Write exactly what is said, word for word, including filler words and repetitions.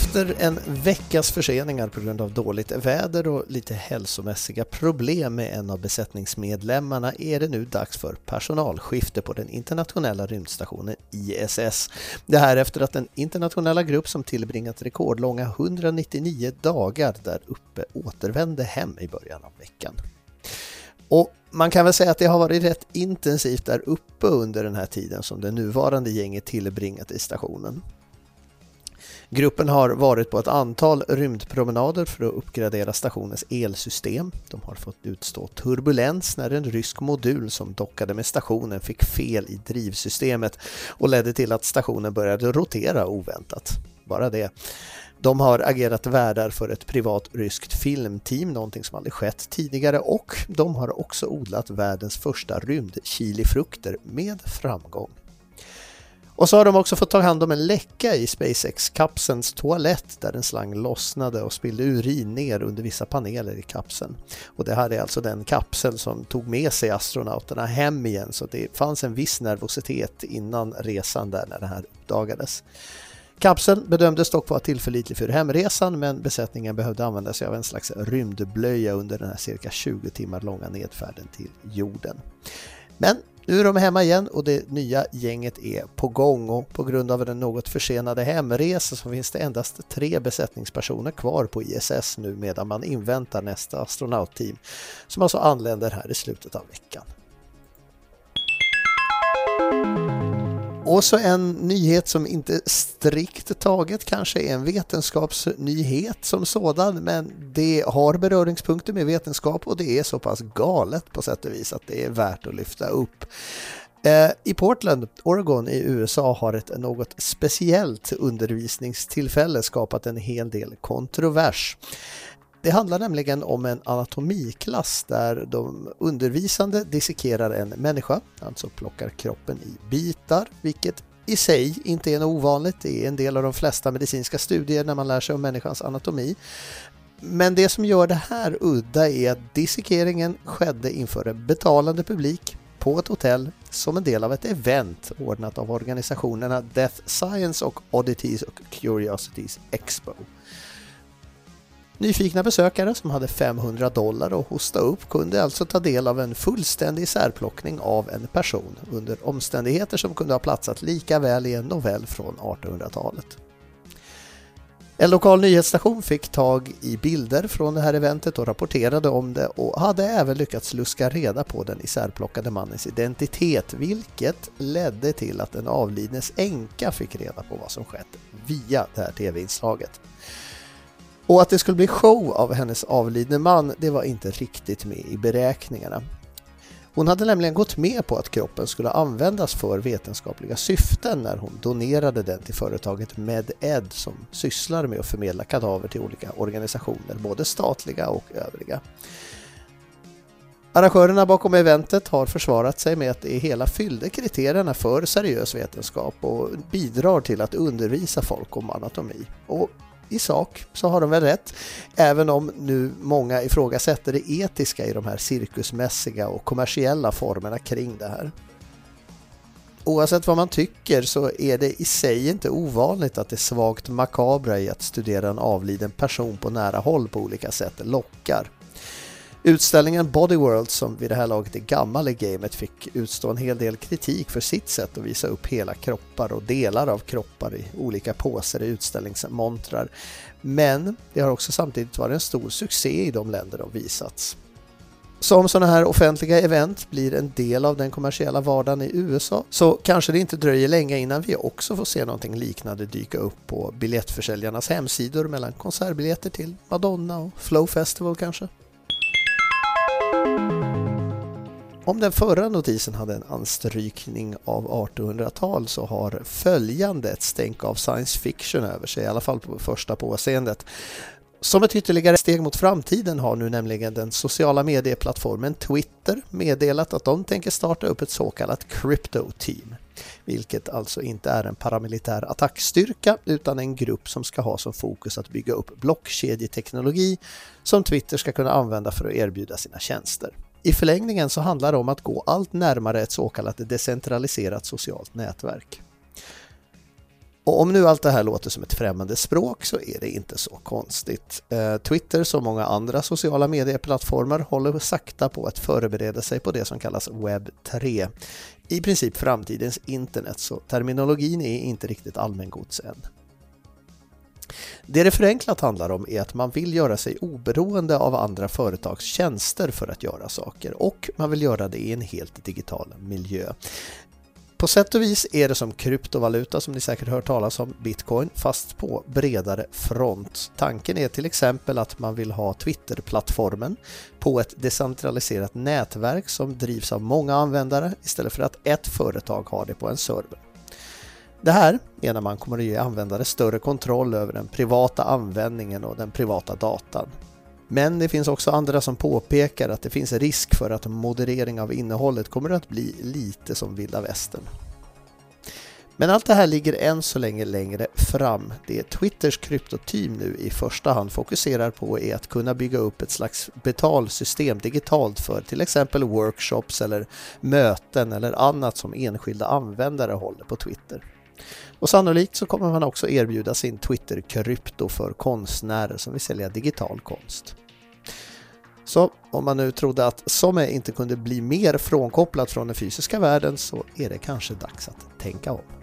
Efter en veckas förseningar på grund av dåligt väder och lite hälsomässiga problem med en av besättningsmedlemmarna är det nu dags för personalskifte på den internationella rymdstationen I S S. Det här efter att den internationella grupp som tillbringat rekordlånga etthundranittionio dagar där uppe återvände hem i början av veckan. Och man kan väl säga att det har varit rätt intensivt där uppe under den här tiden som det nuvarande gänget tillbringat i stationen. Gruppen har varit på ett antal rymdpromenader för att uppgradera stationens elsystem. De har fått utstå turbulens när en rysk modul som dockade med stationen fick fel i drivsystemet och ledde till att stationen började rotera oväntat. Bara det. De har agerat värdar för ett privat ryskt filmteam, någonting som aldrig skett tidigare, och de har också odlat världens första rymdchilifrukter med framgång. Och så har de också fått ta hand om en läcka i SpaceX-kapselns toalett där en slang lossnade och spillde urin ner under vissa paneler i kapseln. Och det här är alltså den kapsel som tog med sig astronauterna hem igen, så det fanns en viss nervositet innan resan där när det här uppdagades. Kapseln bedömdes dock vara tillförlitlig för hemresan, men besättningen behövde använda sig av en slags rymdblöja under den här cirka tjugo timmar långa nedfärden till jorden. Men nu är de hemma igen och det nya gänget är på gång, och på grund av den något försenade hemresa så finns det endast tre besättningspersoner kvar på I S S nu medan man inväntar nästa astronautteam som alltså anländer här i slutet av veckan. Och så en nyhet som inte strikt taget kanske är en vetenskapsnyhet som sådan, men det har beröringspunkter med vetenskap och det är så pass galet på sätt och vis att det är värt att lyfta upp. I Portland, Oregon i U S A har ett något speciellt undervisningstillfälle skapat en hel del kontrovers. Det handlar nämligen om en anatomiklass där de undervisande dissekerar en människa, alltså plockar kroppen i bitar, vilket i sig inte är något ovanligt. Det är en del av de flesta medicinska studier när man lär sig om människans anatomi. Men det som gör det här udda är att dissekeringen skedde inför en betalande publik på ett hotell som en del av ett event ordnat av organisationerna Death Science och Oddities och Curiosities Expo. Nyfikna besökare som hade femhundra dollar att hosta upp kunde alltså ta del av en fullständig särplockning av en person under omständigheter som kunde ha platsat lika väl i en novell från artonhundratalet. En lokal nyhetsstation fick tag i bilder från det här eventet och rapporterade om det och hade även lyckats luska reda på den isärplockade mannens identitet, vilket ledde till att den avlidnes änka fick reda på vad som skett via det här tv-inslaget. Och att det skulle bli show av hennes avlidne man, det var inte riktigt med i beräkningarna. Hon hade nämligen gått med på att kroppen skulle användas för vetenskapliga syften när hon donerade den till företaget MedEd som sysslar med att förmedla kadaver till olika organisationer, både statliga och övriga. Arrangörerna bakom eventet har försvarat sig med att det hela fyllde kriterierna för seriös vetenskap och bidrar till att undervisa folk om anatomi. Och i sak så har de väl rätt, även om nu många ifrågasätter det etiska i de här cirkusmässiga och kommersiella formerna kring det här. Oavsett vad man tycker så är det i sig inte ovanligt att det svagt makabra i att studera en avliden person på nära håll på olika sätt lockar. Utställningen Body World, som vid det här laget är gammal i gamet, fick utstå en hel del kritik för sitt sätt att visa upp hela kroppar och delar av kroppar i olika påser i utställningsmontrar. Men det har också samtidigt varit en stor succé i de länder de visats. Som sådana här offentliga event blir en del av den kommersiella vardagen i U S A så kanske det inte dröjer länge innan vi också får se någonting liknande dyka upp på biljettförsäljarnas hemsidor mellan konsertbiljetter till Madonna och Flow Festival kanske. Om den förra notisen hade en anstrykning av artonhundratal så har följande ett stänk av science fiction över sig, i alla fall på första påseendet. Som ett ytterligare steg mot framtiden har nu nämligen den sociala medieplattformen Twitter meddelat att de tänker starta upp ett så kallat Crypto Team, vilket alltså inte är en paramilitär attackstyrka utan en grupp som ska ha som fokus att bygga upp blockkedjeteknologi som Twitter ska kunna använda för att erbjuda sina tjänster. I förlängningen så handlar det om att gå allt närmare ett så kallat decentraliserat socialt nätverk. Och om nu allt det här låter som ett främmande språk så är det inte så konstigt. Eh, Twitter som många andra sociala medieplattformar håller sakta på att förbereda sig på det som kallas webb tre. I princip framtidens internet, så terminologin är inte riktigt allmängods än. Det det förenklat handlar om är att man vill göra sig oberoende av andra företags tjänster för att göra saker, och man vill göra det i en helt digital miljö. På sätt och vis är det som kryptovaluta, som ni säkert hört talas om, Bitcoin, fast på bredare front. Tanken är till exempel att man vill ha Twitter-plattformen på ett decentraliserat nätverk som drivs av många användare istället för att ett företag har det på en server. Det här är när man kommer att ge användare större kontroll över den privata användningen och den privata datan. Men det finns också andra som påpekar att det finns risk för att moderering av innehållet kommer att bli lite som vilda västern. Men allt det här ligger än så länge längre fram. Det Twitters kryptoteam nu i första hand fokuserar på är att kunna bygga upp ett slags betalsystem digitalt för till exempel workshops eller möten eller annat som enskilda användare håller på Twitter. Och sannolikt så kommer man också erbjuda sin Twitter-krypto för konstnärer som vill sälja digital konst. Så om man nu trodde att SOME inte kunde bli mer frånkopplat från den fysiska världen så är det kanske dags att tänka om.